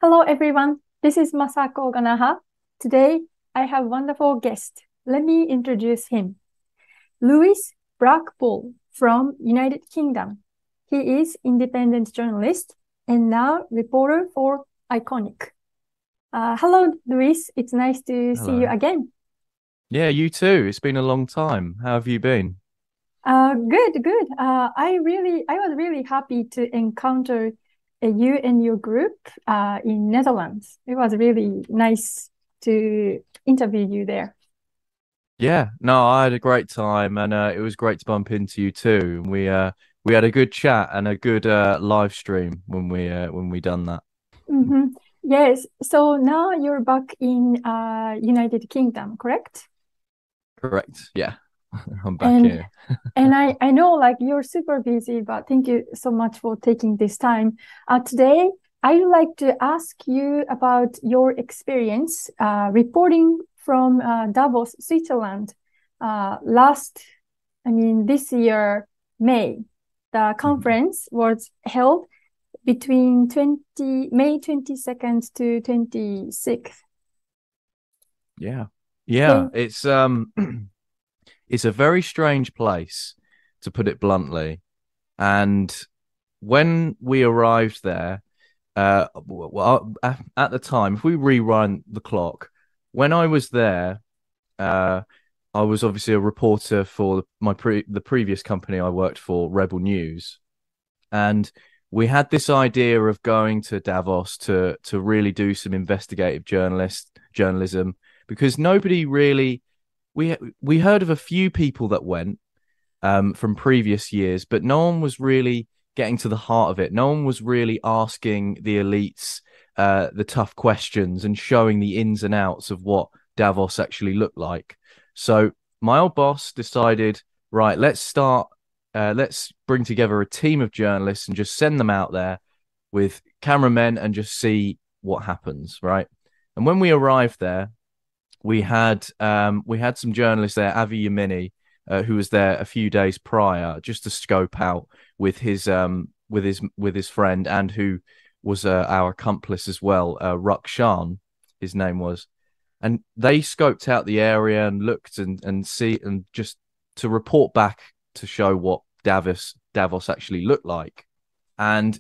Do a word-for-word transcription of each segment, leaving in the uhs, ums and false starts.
Hello, everyone. This is Masako Ganaha. Today, I have a wonderful guest. Let me introduce him. Louis Blackpool from United Kingdom. He is independent journalist and now reporter for Iconic. Uh, hello, Louis. It's nice to see you Hello. again. Yeah, you too. It's been a long time. How have you been? Uh, good, good. Uh, I really, I was really happy to encounter uh, you and your group uh, in Netherlands. It was really nice to interview you there. Yeah, no, I had a great time, and uh, it was great to bump into you too. And we uh we had a good chat and a good uh live stream when we uh when we done that. Hmm. Yes. So now you're back in uh, United Kingdom, correct? Correct. Yeah, I'm back And here. and I I know like you're super busy, but thank you so much for taking this time. Uh, today, I'd like to ask you about your experience uh, reporting from uh, Davos, Switzerland. Uh, last, I mean, this year, May, the Mhm. conference was held between twenty May twenty-second to twenty-sixth. Yeah, yeah. Can It's um, it's a very strange place, to put it bluntly. And when we arrived there, uh, well, at the time, if we rewind the clock, when I was there, uh, I was obviously a reporter for my pre the previous company I worked for, Rebel News, and we had this idea of going to Davos to to really do some investigative journalist journalism because nobody really we we heard of a few people that went um, from previous years, but no one was really getting to the heart of it. No one was really asking the elites uh, the tough questions and showing the ins and outs of what Davos actually looked like. So my old boss decided, right, let's start, uh, let's bring together a team of journalists and just send them out there with cameramen and just see what happens, right? And when we arrived there, we had um, we had some journalists there, Avi Yamini, uh, who was there a few days prior, just to scope out with his um, with his with his friend, and who was uh, our accomplice as well, uh, Rukshan, his name was, and they scoped out the area and looked and and see and just to report back to show what Davos Davos actually looked like, and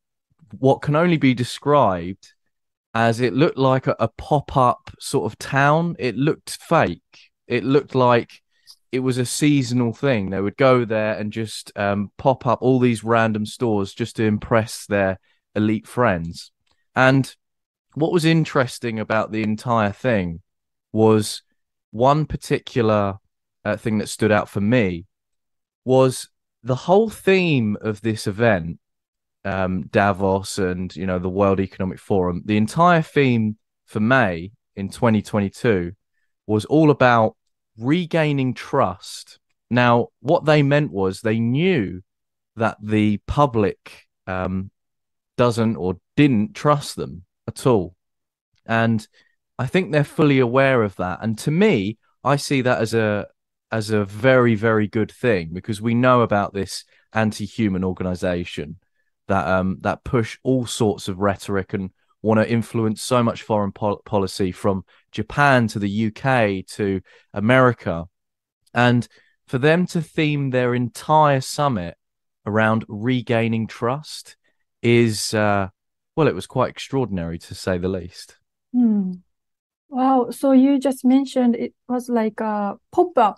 what can only be described as it looked like a, a pop-up sort of town. It looked fake. It looked like it was a seasonal thing. They would go there and just um, pop up all these random stores just to impress their elite friends. And what was interesting about the entire thing was one particular uh, thing that stood out for me was the whole theme of this event, um, Davos and you know the World Economic Forum. The entire theme for May in twenty twenty-two was all about regaining trust. Now, what they meant was they knew that the public um, doesn't or didn't trust them at all, and I think they're fully aware of that. And to me, I see that as a as a very very good thing because we know about this anti-human organization that um that push all sorts of rhetoric and want to influence so much foreign pol- policy from Japan to the U K to America, and for them to theme their entire summit around regaining trust is uh well, it was quite extraordinary to say the least. Hmm. Wow. So you just mentioned it was like a pop-up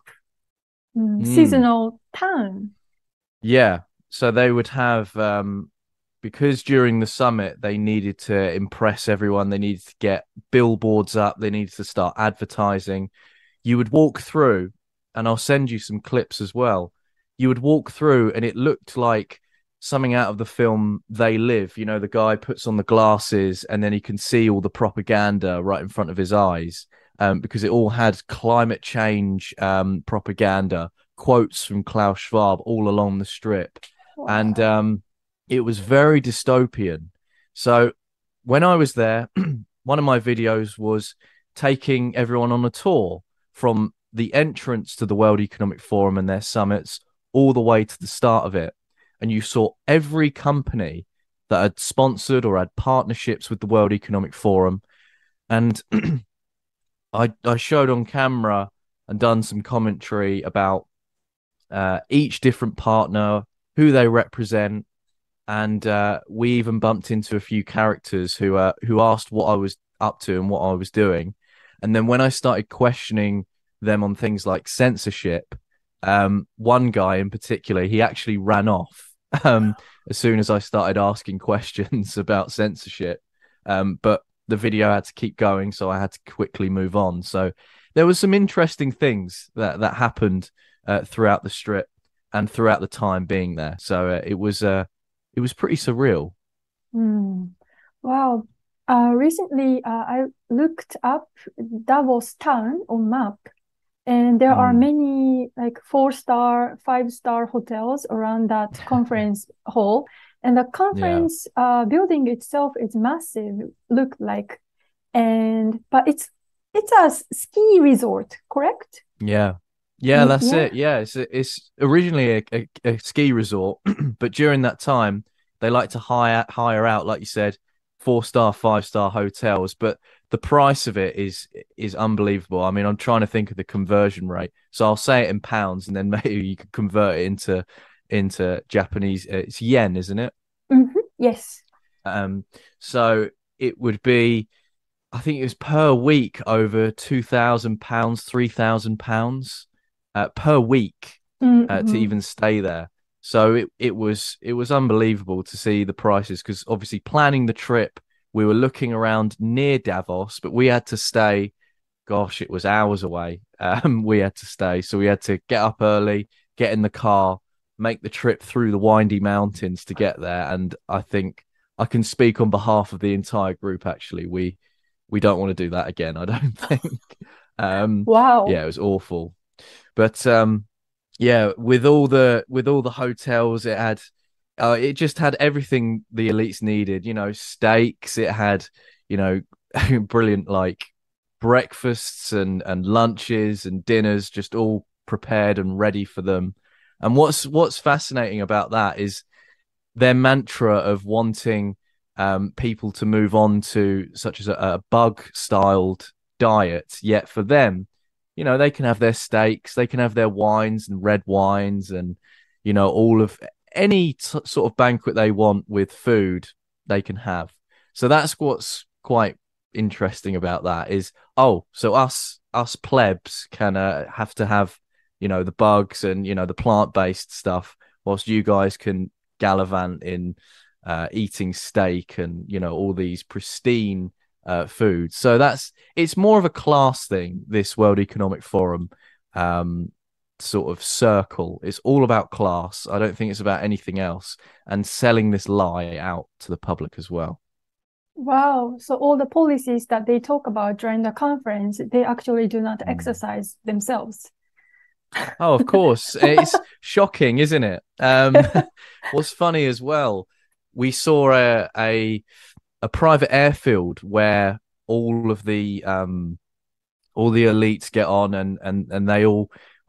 mm, Mm. seasonal town. Yeah. So they would have um because during the summit they needed to impress everyone, they needed to get billboards up, they needed to start advertising. You would walk through, and I'll send you some clips as well. You would walk through and it looked like something out of the film They Live. You know, the guy puts on the glasses and then he can see all the propaganda right in front of his eyes. Um, because it all had climate change um, propaganda, quotes from Klaus Schwab all along the strip. And Wow. um, it was very dystopian. So when I was there, one of my videos was taking everyone on a tour from the entrance to the World Economic Forum and their summits all the way to the start of it. And you saw every company that had sponsored or had partnerships with the World Economic Forum. And I I showed on camera and done some commentary about uh, each different partner, who they represent, and uh, we even bumped into a few characters who uh, who asked what I was up to and what I was doing. And then when I started questioning them on things like censorship, um, one guy in particular, he actually ran off um, as soon as I started asking questions about censorship. Um, but the video had to keep going, so I had to quickly move on. So there was some interesting things that that happened uh, throughout the strip and throughout the time being there. So uh, it was uh, it was pretty surreal. Mm. Wow. Uh, recently, uh, I looked up Davos town on map, and there are Mm. many like four star, five star hotels around that conference hall. And the Yeah, conference uh, building itself is massive, look like, and but it's it's a s- ski resort, correct? yeah, yeah. Y That's yeah. it. Yeah, it's it's originally a, a, a ski resort, but during that time they like to hire hire out, like you said, four star, five star hotels. But the price of it is is unbelievable. I mean, I'm trying to think of the conversion rate, so I'll say it in pounds, and then maybe you could convert it into into Japanese. uh, It's yen, isn't it? Hmm. Yes. Um, so it would be, I think it was per week over two thousand pounds, three thousand pounds uh, per week uh, to Hmm. even stay there. So it it was it was unbelievable to see the prices, because obviously planning the trip, we were looking around near Davos, but we had to stay. Gosh, it was hours away. Um, we had to stay, so we had to get up early, get in the car, make the trip through the windy mountains to get there. And I think I can speak on behalf of the entire group. Actually, we we don't want to do that again, I don't think. Um, Wow. yeah, it was awful. But um, yeah, with all the with all the hotels, it had uh, it just had everything the elites needed. You know, steaks. It had, you know, brilliant like breakfasts and and lunches and dinners, just all prepared and ready for them. And what's what's fascinating about that is their mantra of wanting um, people to move on to such as a, a bug styled diet. Yet for them, you know, they can have their steaks, they can have their wines and red wines, and you know, all of any t- sort of banquet they want with food, they can have. So that's what's quite interesting about that is, oh, so us us plebs can uh, have to have, you know, the bugs and, you know, the plant based stuff, whilst you guys can gallivant in uh, eating steak and, you know, all these pristine uh, foods. So that's, it's more of a class thing, this World Economic Forum um, sort of circle. It's all about class. I don't think it's about anything else, and selling this lie out to the public as well. Wow. So all the policies that they talk about during the conference, they actually do not Mm. exercise themselves. Oh, of course. It's shocking, isn't it? Um, what's funny as well, we saw a, a a private airfield where all of the um all the elites get on, and and and they all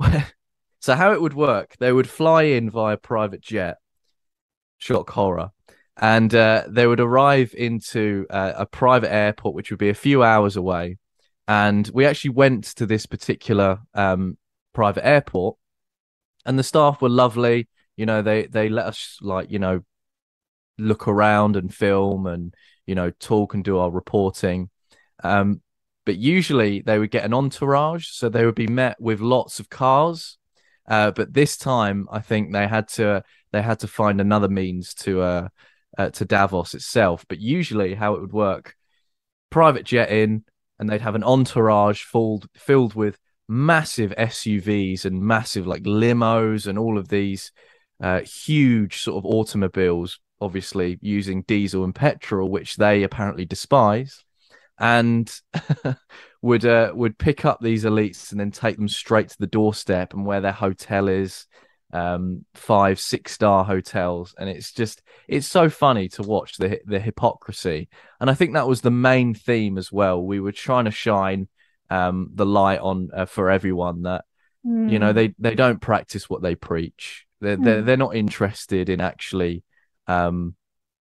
so how it would work, they would fly in via private jet, shock horror, and uh, they would arrive into uh, a private airport which would be a few hours away. And we actually went to this particular um private airport, and the staff were lovely. You know, they they let us, like, you know, look around and film and, you know, talk and do our reporting. Um, but usually they would get an entourage, so they would be met with lots of cars. Uh, but this time, I think they had to they had to find another means to uh, uh to Davos itself. But usually, how it would work, private jet in, and they'd have an entourage filled filled with massive S U Vs and massive like limos and all of these uh, huge sort of automobiles, obviously using diesel and petrol, which they apparently despise, and would uh, would pick up these elites and then take them straight to the doorstep and where their hotel is, um, five, six star hotels, and it's just it's so funny to watch the the hypocrisy. And I think that was the main theme as well. We were trying to shine um, the light on uh, for everyone that, you know, Mm. they they don't practice what they preach. They're they're Mm. they're not interested in actually um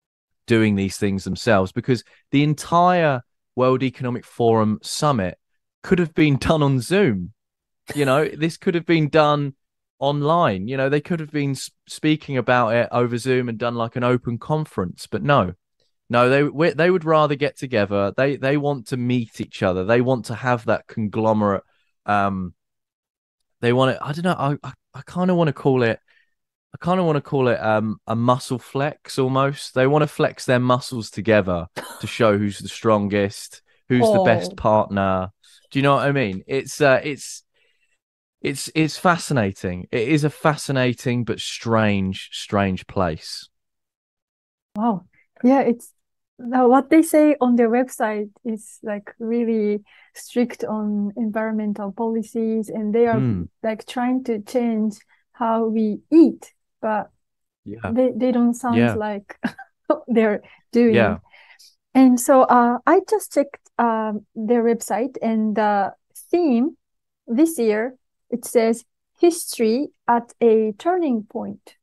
doing these things themselves, because the entire World Economic Forum summit could have been done on Zoom. You know, this could have been done online. You know, they could have been speaking about it over Zoom and done like an open conference, but no. No, they they would rather get together. They they want to meet each other. They want to have that conglomerate. Um, they want to. I don't know. I I, I kind of want to call it. I kind of want to call it um a muscle flex almost. They want to flex their muscles together to show who's the strongest, who's oh. the best partner. Do you know what I mean? It's uh it's it's it's fascinating. It is a fascinating but strange, strange place. Wow. Yeah, it's. Now, what they say on their website is like really strict on environmental policies, and they are mm. like trying to change how we eat, but yeah. they, they don't sound yeah. like they're doing. Yeah. And so uh, I just checked um, their website, and the theme this year, it says history at a turning point.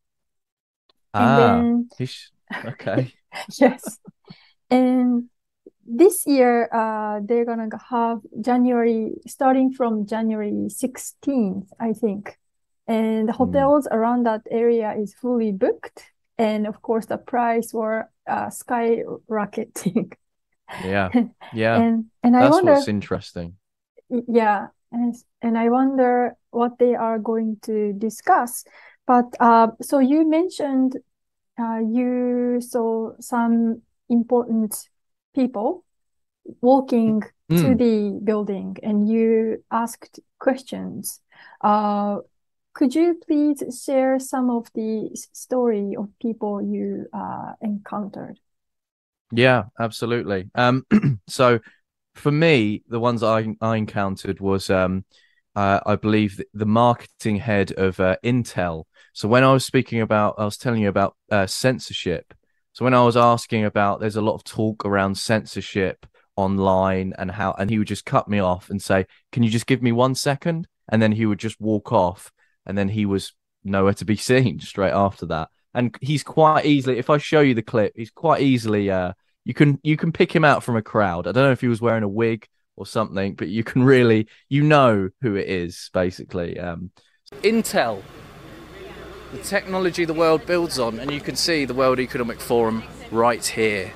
Ah, and then... okay. Yes. And this year, uh, they're gonna have January, starting from January sixteenth, I think. And the hotels mm. around that area is fully booked. And of course, the price were uh, skyrocketing. Yeah, yeah. and and I That's wonder, what's interesting. Yeah, and and I wonder what they are going to discuss. But uh, so you mentioned uh, you saw some important people walking mm. to the building, and you asked questions. Uh, could you please share some of the story of people you uh, encountered? Yeah, absolutely. Um, so for me, the ones I I encountered was um, uh, I believe the marketing head of uh, Intel. So when I was speaking about, I was telling you about uh, censorship. So when I was asking about, there's a lot of talk around censorship online and how, and he would just cut me off and say, "Can you just give me one second?" And then he would just walk off, and then he was nowhere to be seen straight after that. And he's quite easily, if I show you the clip, he's quite easily, uh, you can you can pick him out from a crowd. I don't know if he was wearing a wig or something, but you can really, you know who it is, basically. Um, Intel. The technology the world builds on, and you can see the World Economic Forum right here.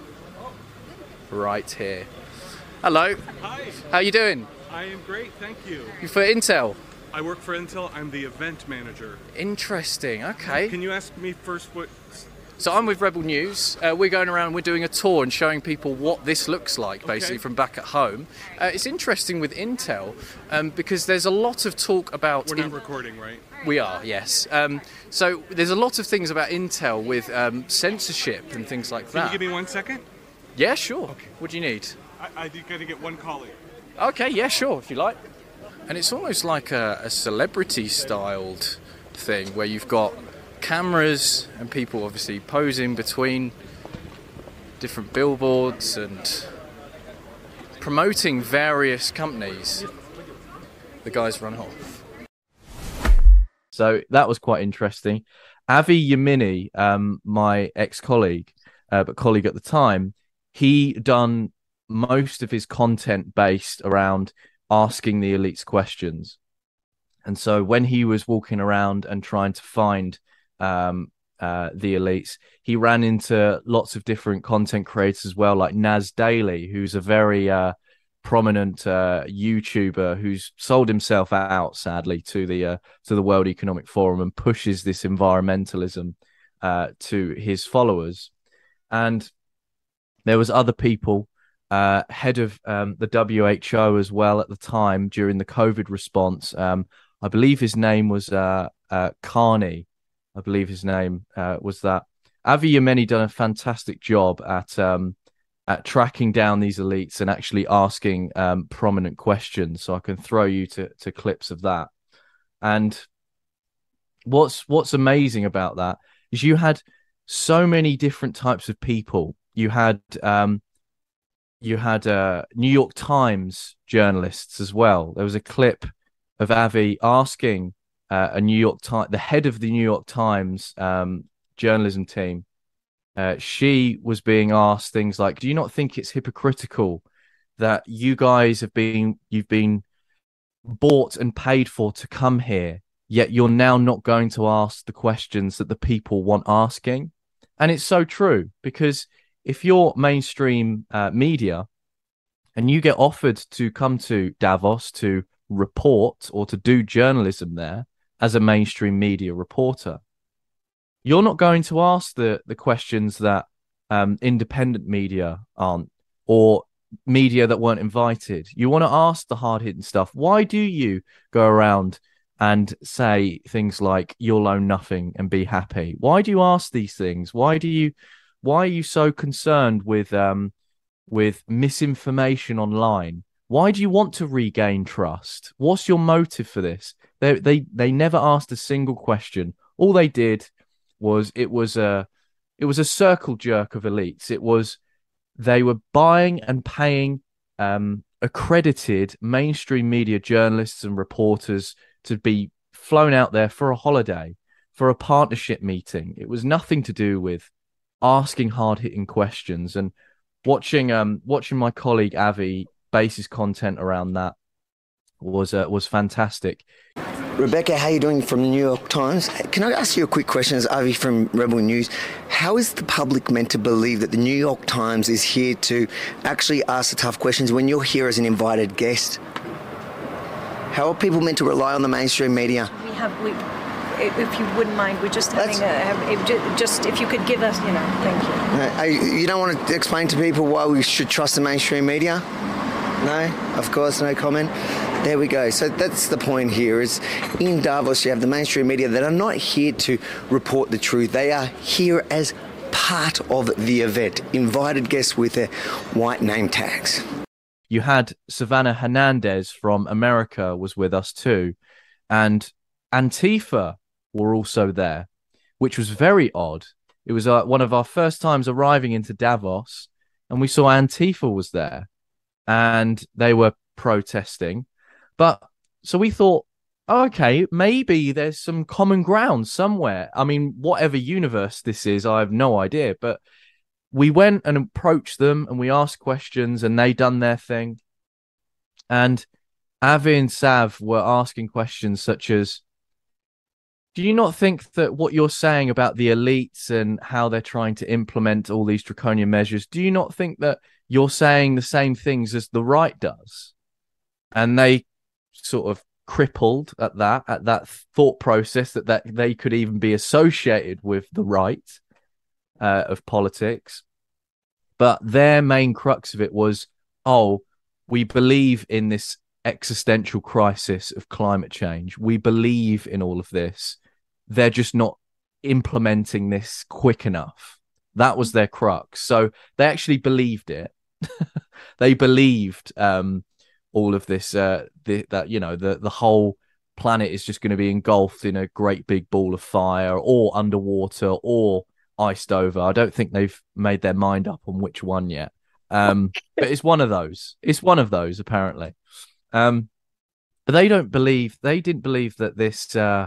Right here. Hello. Hi. How you doing? I am great, thank you. You for Intel? I work for Intel. I'm the event manager. Interesting. Okay. Can you ask me first what... So I'm with Rebel News. Uh, we're going around, we're doing a tour and showing people what this looks like, basically, okay. from back at home. Uh, it's interesting with Intel um, because there's a lot of talk about... We're not in- recording, right? We are, yes. Um, so there's a lot of things about Intel with um, censorship and things like Can that. Can you give me one second? Yeah, sure. Okay. What do you need? I, I got to get one colleague. Okay, yeah, sure, if you like. And it's almost like a, a celebrity-styled thing where you've got cameras and people obviously posing between different billboards and promoting various companies. The guys run off. So that was quite interesting. Avi Yamini, um, my ex-colleague, uh, but colleague at the time, he done most of his content based around asking the elites questions. And so when he was walking around and trying to find um, uh, the elites, he ran into lots of different content creators as well, like Naz Daily, who's a very uh, prominent uh, YouTuber who's sold himself out, sadly, to the uh, to the World Economic Forum and pushes this environmentalism uh, to his followers. And there was other people, uh, head of um, the W H O as well at the time during the COVID response. Um, I believe his name was uh, uh, Carney. I believe his name uh, was that. Avi Yemeni done a fantastic job at um, at tracking down these elites and actually asking um, prominent questions. So I can throw you to, to clips of that. And what's what's amazing about that is you had so many different types of people. You had um, you had uh, New York Times journalists as well. There was a clip of Avi asking uh, a New York Times, the head of the New York Times um, journalism team, uh, she was being asked things like, "Do you not think it's hypocritical that you guys have been you've been bought and paid for to come here, yet you're now not going to ask the questions that the people want asking?" And it's so true, because if you're mainstream uh, media and you get offered to come to Davos to report or to do journalism there as a mainstream media reporter, you're not going to ask the the questions that um, independent media aren't, or media that weren't invited. You want to ask the hard-hitting stuff. Why do you go around and say things like "you'll own nothing and be happy"? Why do you ask these things? Why do you why are you so concerned with um with misinformation online? Why do you want to regain trust? What's your motive for this? They they they never asked a single question. All they did was it was a it was a circle jerk of elites. It was they were buying and paying um, accredited mainstream media journalists and reporters to be flown out there for a holiday, for a partnership meeting. It was nothing to do with asking hard-hitting questions. And watching um watching my colleague Avi base his content around that was uh, was fantastic. Rebecca, how are you doing from the New York Times? Can I ask you a quick question as Avi from Rebel News? How is the public meant to believe that the New York Times is here to actually ask the tough questions when you're here as an invited guest? How are people meant to rely on the mainstream media? We have, we, if you wouldn't mind, we're just having That's... a, just if you could give us, you know, thank you. Uh, you don't want to explain to people why we should trust the mainstream media? No? Of course, no comment. There we go. So that's the point here, is in Davos you have the mainstream media that are not here to report the truth. They are here as part of the event, invited guests with their white name tags. You had Savannah Hernandez from America was with us too, and Antifa were also there, which was very odd. It was uh, one of our first times arriving into Davos, and we saw Antifa was there, and they were protesting. But so we thought, oh, okay, maybe there's some common ground somewhere. I mean, whatever universe this is, I have no idea. But we went and approached them and we asked questions and they done their thing. And Avi and Sav were asking questions such as, do you not think that what you're saying about the elites and how they're trying to implement all these draconian measures, do you not think that you're saying the same things as the right does? And they sort of crippled at that, at that thought process that, that they could even be associated with the right uh, of politics. But their main crux of it was, oh, we believe in this existential crisis of climate change. We believe in all of this. They're just not implementing this quick enough. That was their crux. So they actually believed it. They believed um, all of this, uh, the, that, you know, the, the whole planet is just going to be engulfed in a great big ball of fire or underwater or iced over. I don't think they've made their mind up on which one yet. Um, but it's one of those. It's one of those, apparently. Um, but they don't believe, they didn't believe that this, uh,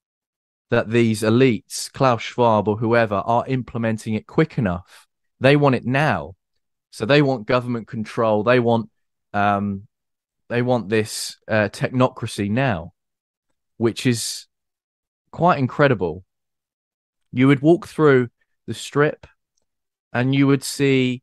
that these elites, Klaus Schwab or whoever, are implementing it quick enough. They want it now. So they want government control. They want, um, they want this uh, technocracy now, which is quite incredible. You would walk through the strip and you would see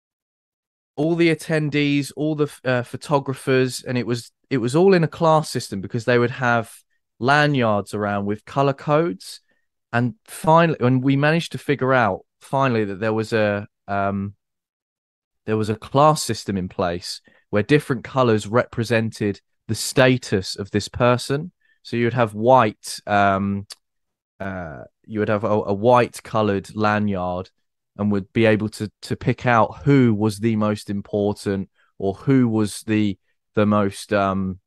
all the attendees, all the uh, photographers, and it was it was all in a class system because they would have lanyards around with color codes. And finally, and we managed to figure out finally that there was a um, there was a class system in place where different colors represented the status of this person. So you would have white, um, uh, you would have a, a white colored lanyard, and would be able to to pick out who was the most important or who was the the most um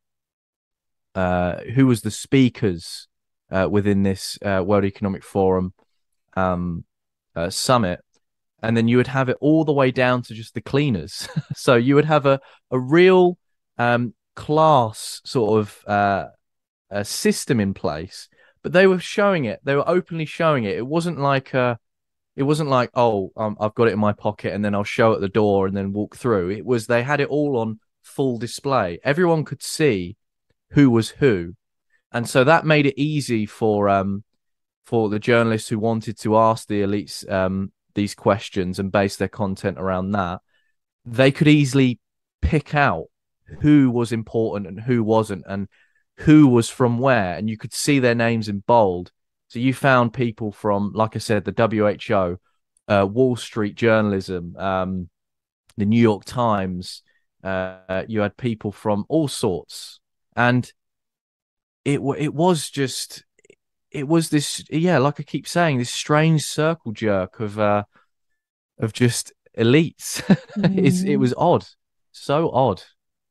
uh who was the speakers uh, within this uh, World Economic Forum um uh, summit. And then you would have it all the way down to just the cleaners. So you would have a a real um class sort of uh a system in place, but they were showing it. They were openly showing it. It wasn't like a It wasn't like, oh, um, I've got it in my pocket and then I'll show at the door and then walk through. It was they had it all on full display. Everyone could see who was who, and so that made it easy for um for the journalists who wanted to ask the elites um these questions and base their content around that. They could easily pick out who was important and who wasn't, and who was from where, and you could see their names in bold. So you found people from, like I said, the W H O, uh, Wall Street Journalism, um, the New York Times. Uh, you had people from all sorts, and it it was just it was this yeah, like I keep saying, this strange circle jerk of uh, of just elites. Mm. it's, it was odd, so odd.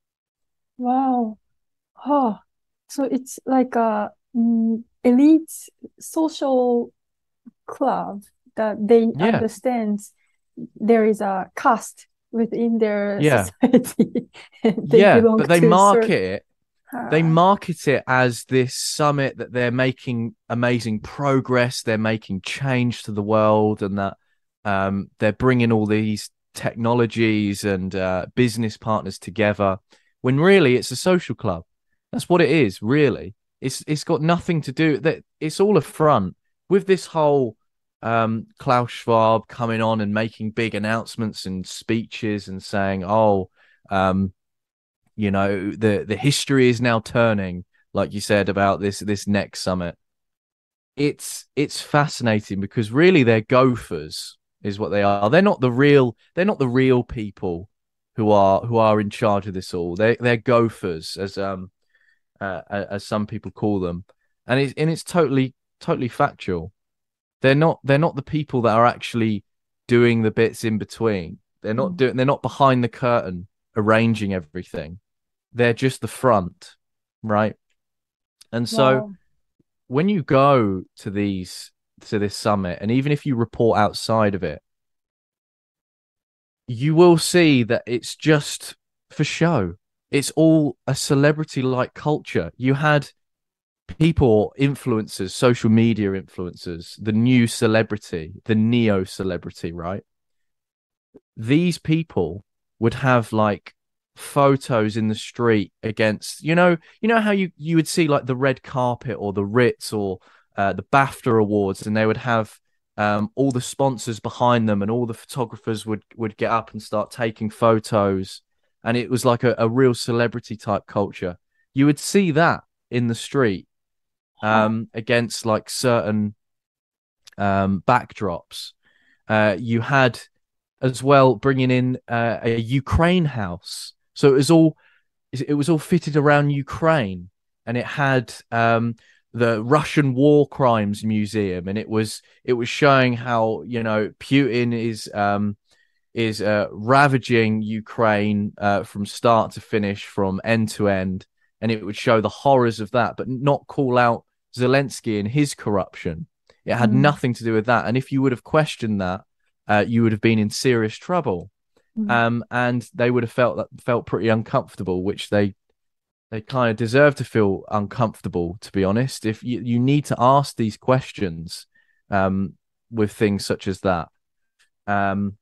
Wow. Oh, so it's like a mm, elite social club that they Yeah. understand there is a caste within their Yeah. society. They yeah, belong but they to market certain- it. They Ah, market it as this summit that they're making amazing progress, they're making change to the world, and that um, they're bringing all these technologies and uh, business partners together. When really it's a social club. That's what it is. Really, it's it's got nothing to do that. It's all a front with this whole um, Klaus Schwab coming on and making big announcements and speeches and saying, "Oh." Um, You know, the the history is now turning, like you said about this this next summit. It's it's fascinating because really they're gophers, is what they are. They're not the real they're not the real people who are who are in charge of this all. They they're gophers, as um uh, as some people call them, and it's and it's totally totally factual. They're not they're not the people that are actually doing the bits in between. They're not Mm. doing they're not behind the curtain arranging everything. They're just the front, right? And so wow. when you go to these to this summit, and even if you report outside of it, you will see that it's just for show. It's all a celebrity-like culture. You had people, influencers, social media influencers, the new celebrity, the neo celebrity, right? These people would have like photos in the street against, you know, you know how you you would see like the red carpet or the Ritz or uh, the BAFTA awards, and they would have um, all the sponsors behind them, and all the photographers would would get up and start taking photos, and it was like a, a real celebrity type culture. You would see that in the street um, against like certain um, backdrops. Uh, you had as well bringing in uh, a Ukraine house, so it was all it was all fitted around Ukraine, and it had um, the Russian War Crimes Museum, and it was it was showing how, you know, Putin is um, is uh, ravaging Ukraine uh, from start to finish, from end to end, and it would show the horrors of that, but not call out Zelensky and his corruption. It had Mm. nothing to do with that, and if you would have questioned that, uh, you would have been in serious trouble. Mm. Um, and they would have felt that felt pretty uncomfortable, which they they kind of deserve to feel uncomfortable, to be honest. If you, you need to ask these questions um, with things such as that. Um,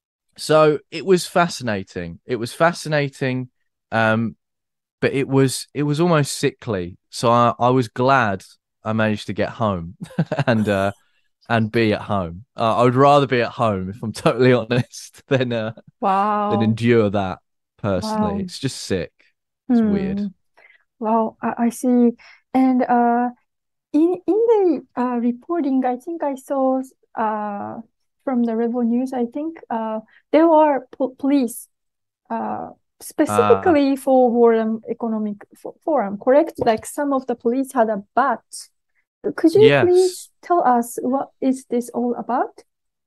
so it was fascinating. It was fascinating, um, but it was it was almost sickly. So I, I was glad I managed to get home and uh, and be at home. Uh, I would rather be at home, if I'm totally honest, than uh, Wow. than endure that personally. Wow. It's just sick. It's Hmm. weird. Wow, I, I see. And uh, in in the uh, reporting, I think I saw uh, from the Rebel News, I think uh, there were po police uh, specifically for World Economic Fo- Forum, correct? Like some of the police had a badge. Could you Yes. please tell us what is this all about?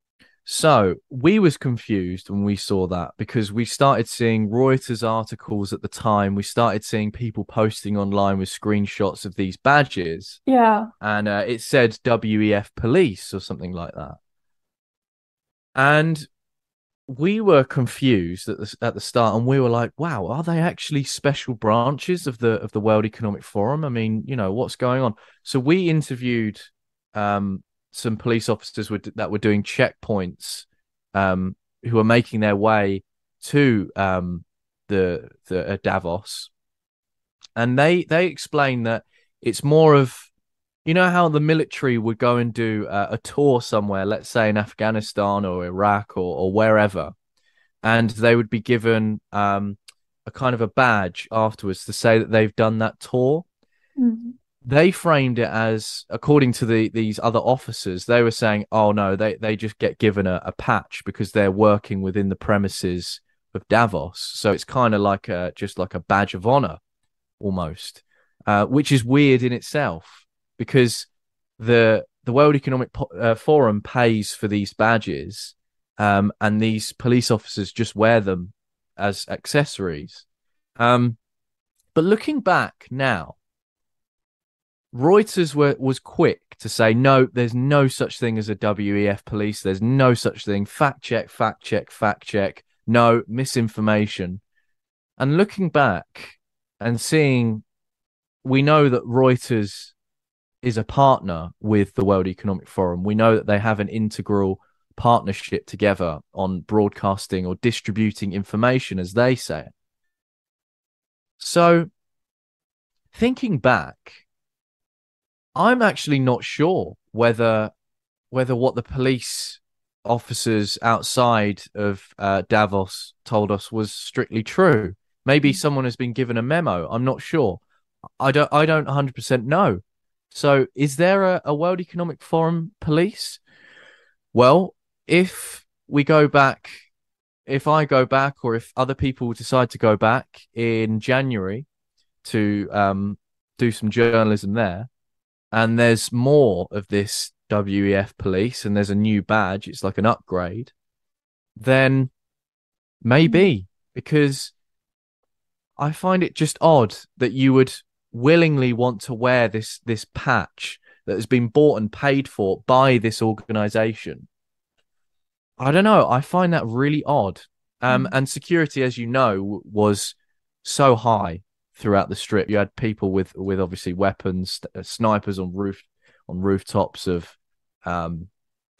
So we was confused when we saw that, because we started seeing Reuters articles at the time. We started seeing people posting online with screenshots of these badges, Yeah. and uh, it said W E F police or something like that. And we were confused at the at the start, and we were like, "Wow, are they actually special branches of the of the World Economic Forum? I mean, you know, what's going on?" So we interviewed um, some police officers were, that were doing checkpoints, um, who were making their way to um, the the uh, Davos, and they they explained that it's more of, you know how the military would go and do uh, a tour somewhere, let's say in Afghanistan or Iraq or, or wherever, and they would be given um, a kind of a badge afterwards to say that they've done that tour. Mm-hmm. They framed it as, according to the these other officers, they were saying, oh no, they, they just get given a, a patch because they're working within the premises of Davos. So it's kind of like a, just like a badge of honor almost, uh, which is weird in itself, because the the World Economic po- uh, Forum pays for these badges, um, and these police officers just wear them as accessories. Um, but looking back now, Reuters were, was quick to say, no, there's no such thing as a W E F police. There's no such thing. Fact check, fact check, fact check. No, misinformation. And looking back and seeing, we know that Reuters is a partner with the World Economic Forum. We know that they have an integral partnership together on broadcasting or distributing information, as they say it. So, thinking back, I'm actually not sure whether whether what the police officers outside of uh, Davos told us was strictly true. Maybe someone has been given a memo. I'm not sure. I don't. I don't one hundred percent know. So, is there a, a World Economic Forum police? Well, if we go back, if I go back, or if other people decide to go back in January to um, do some journalism there, and there's more of this W E F police, and there's a new badge, it's like an upgrade, then maybe, because I find it just odd that you would willingly want to wear this this patch that has been bought and paid for by this organization. I don't know. I find that really odd. Um, mm. And security, as you know, was so high throughout the strip. You had people with, with obviously weapons, uh, snipers on roof on rooftops of um,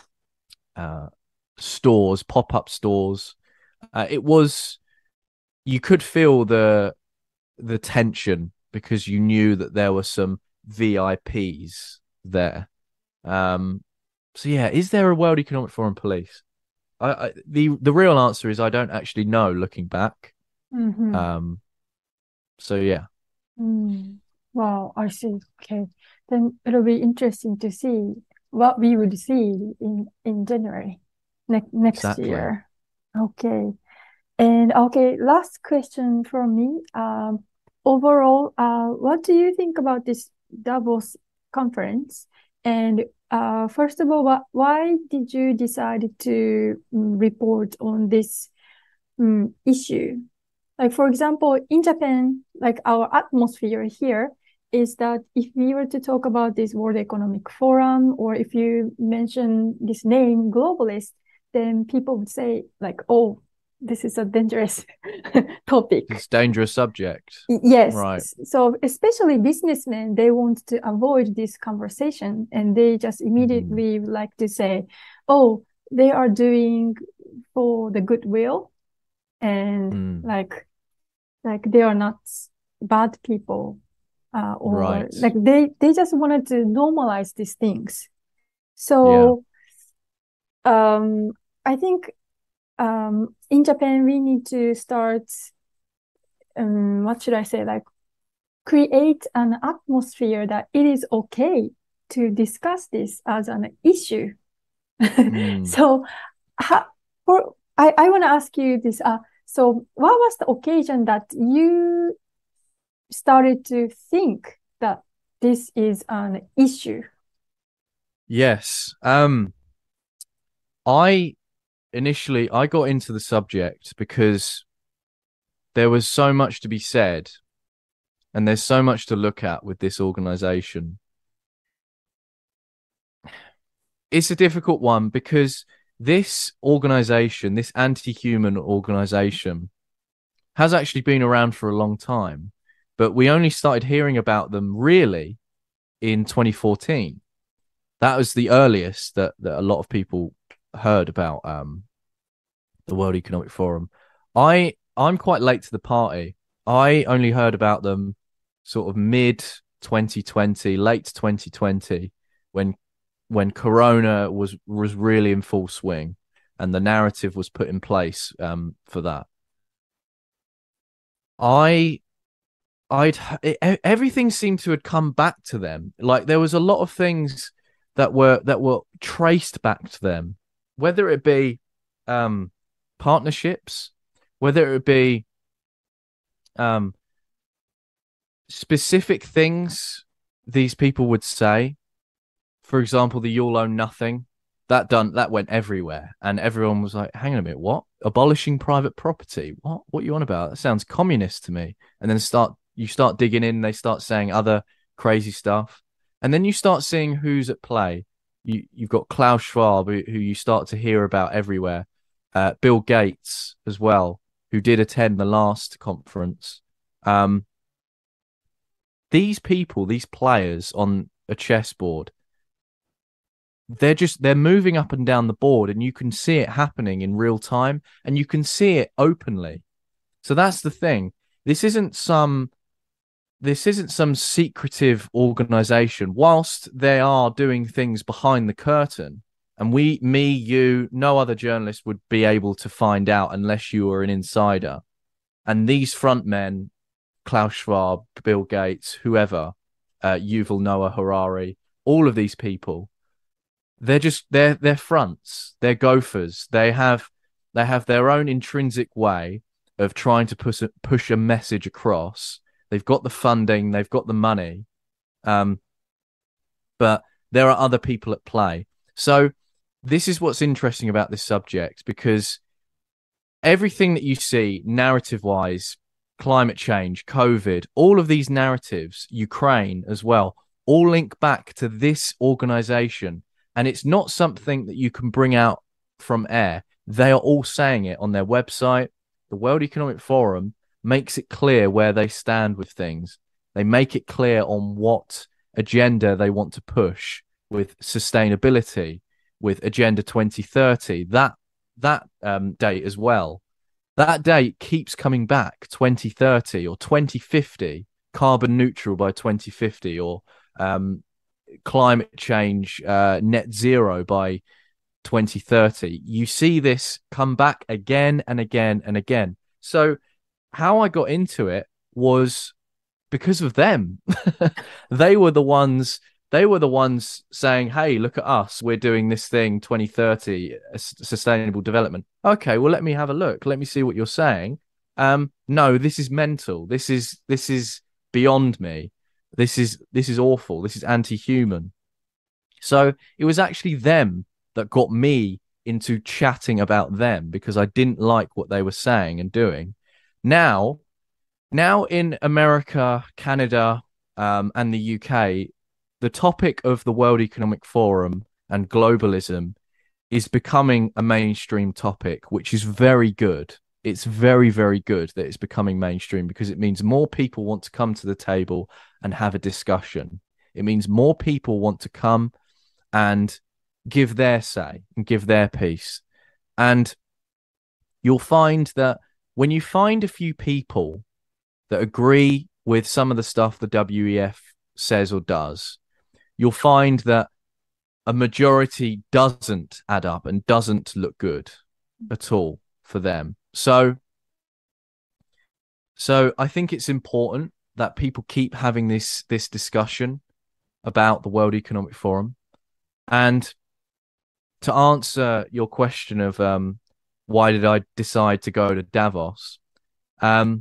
uh, stores, pop up stores. Uh, it was, you could feel the the tension because you knew that there were some V I Ps there. Um, so yeah, is there a World Economic Forum police? I, I, the the real answer is I don't actually know. Looking back, Mm-hmm. um, so yeah. Mm. Wow, I see. Okay, then it'll be interesting to see what we would see in in January ne- next Exactly. year. Okay, and okay, last question from me. Um, overall, uh, what do you think about this Davos conference? And uh, first of all, what, why did you decide to um, report on this um, issue? Like, for example, in Japan, like our atmosphere here is that if we were to talk about this World Economic Forum, or if you mention this name, globalist, then people would say like, oh, this is a dangerous topic. It's a dangerous subject. Yes. Right. So especially businessmen, they want to avoid this conversation, and they just immediately mm. like to say, oh, they are doing for the goodwill, and mm. like, like they are not bad people, uh, or right. like they, they just wanted to normalize these things. So, yeah. um, I think Um, in Japan, we need to start, um, what should I say, like create an atmosphere that it is okay to discuss this as an issue. Mm. So, how, for, I, I want to ask you this. Uh, so what was the occasion that you started to think that this is an issue? Yes. Um, I... Initially, I got into the subject because there was so much to be said, and there's so much to look at with this organization. It's a difficult one because this organization, this anti-human organization, has actually been around for a long time, but we only started hearing about them really in twenty fourteen. That was the earliest that, that a lot of people heard about um, the World Economic Forum. I I'm quite late to the party. I only heard about them sort of mid twenty twenty, late twenty twenty, when when Corona was was really in full swing, and the narrative was put in place um, for that. I I'd it, everything seemed to have come back to them. Like there was a lot of things that were that were traced back to them, whether it be um, partnerships, whether it be um, specific things these people would say. For example, the "you'll own nothing." That done that went everywhere, and everyone was like, "Hang on a minute, what? Abolishing private property? What? What are you on about? That sounds communist to me." And then start you start digging in, they start saying other crazy stuff, and then you start seeing who's at play. You you've got Klaus Schwab, who, who you start to hear about everywhere. Uh, Bill Gates as well, who did attend the last conference. Um, these people, these players on a chessboard, they're just they're moving up and down the board, and you can see it happening in real time, and you can see it openly. So that's the thing. This isn't some this isn't some secretive organization. Whilst they are doing things behind the curtain, and we, me, you, no other journalist would be able to find out unless you were an insider. And these front men, Klaus Schwab, Bill Gates, whoever, uh, Yuval Noah Harari, all of these people, they're just they're they're fronts, they're gophers. They have they have their own intrinsic way of trying to push a, push a message across. They've got the funding, they've got the money, um, but there are other people at play. So this is what's interesting about this subject, because everything that you see narrative-wise, climate change, COVID, all of these narratives, Ukraine as well, all link back to this organization. And it's not something that you can bring out from air. They are all saying it on their website. The World Economic Forum makes it clear where they stand with things. They make it clear on what agenda they want to push with sustainability, with Agenda twenty thirty, that that um, date as well. That date keeps coming back, twenty thirty or twenty fifty, carbon neutral by twenty fifty, or um, climate change uh, net zero by twenty thirty. You see this come back again and again and again. So how I got into it was because of them. They were the ones they were the ones saying, hey, look at us, we're doing this thing, twenty thirty, sustainable development. Okay, well, let me have a look. Let me see what you're saying. Um, no, this is mental. This is this is beyond me. This is this is awful. This is anti-human. So it was actually them that got me into chatting about them, because I didn't like what they were saying and doing. Now, now in America, Canada, um, and the U K, the topic of the World Economic Forum and globalism is becoming a mainstream topic, which is very good. It's very, very good that it's becoming mainstream, because it means more people want to come to the table and have a discussion. It means more people want to come and give their say and give their piece. And you'll find that when you find a few people that agree with some of the stuff the W E F says or does, you'll find that a majority doesn't add up and doesn't look good at all for them. So, so I think it's important that people keep having this this discussion about the World Economic Forum. And to answer your question of um, why did I decide to go to Davos, um,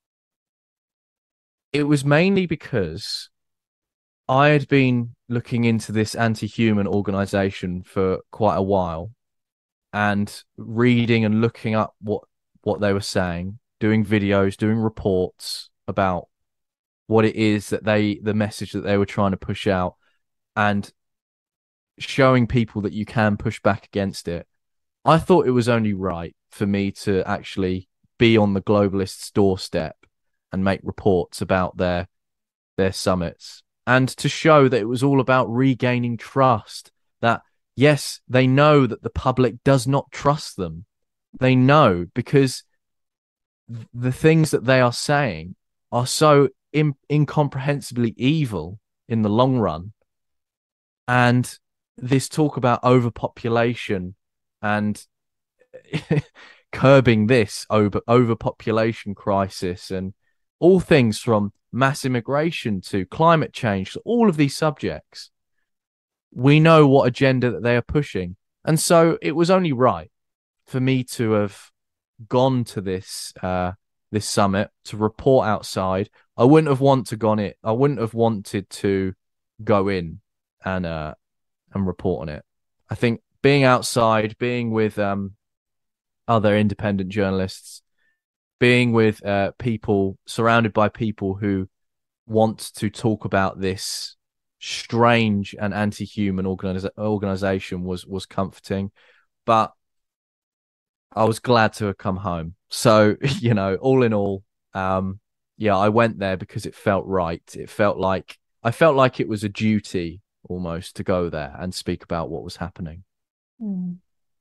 it was mainly because I had been looking into this anti-human organization for quite a while, and reading and looking up what, what they were saying, doing videos, doing reports about what it is that they, the message that they were trying to push out, and showing people that you can push back against it. I thought it was only right for me to actually be on the globalists' doorstep and make reports about their their summits. and to show that it was all about regaining trust, that yes, they know that the public does not trust them. They know because the things that they are saying are so in- incomprehensibly evil in the long run. And this talk about overpopulation and curbing this over overpopulation crisis and all things from mass immigration to climate change, to all of these subjects, we know what agenda that they are pushing. And so it was only right for me to have gone to this uh, this summit to report outside. I wouldn't have want to gone it. I wouldn't have wanted to go in and uh, and report on it. I think being outside, being with um, other independent journalists, being with uh, people, surrounded by people who want to talk about this strange and anti-human organiz- organization was was comforting. But I was glad to have come home. So, you know, all in all, um, yeah, I went there because it felt right. It felt like I felt like it was a duty almost to go there and speak about what was happening. Mm.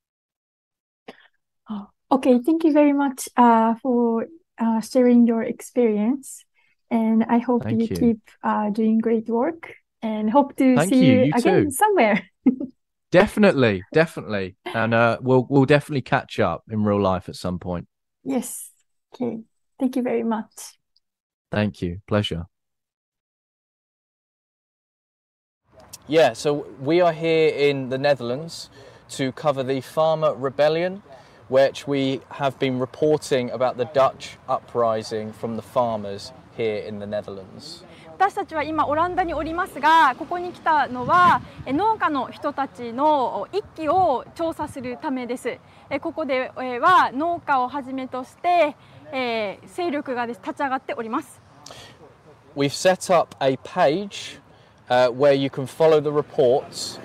Oh, okay, thank you very much uh, for uh, sharing your experience. And I hope Thank you, you. keep uh, doing great work and hope to Thank see you. you, You again too. somewhere. Definitely, definitely. And uh, we'll we'll definitely catch up in real life at some point. Yes. Okay. Thank you very much. Thank you. Pleasure. Yeah, so we are here in the Netherlands to cover the Farmer Rebellion, which we have been reporting about the Dutch uprising from the farmers here in the Netherlands. 私たちは今オランダにおりますが、ここに来たのは農家の人たちの一揆を調査するためです。ここでは農家をはじめとして勢力が立ち上がっております。 We've set up a page uh, where you can follow the reports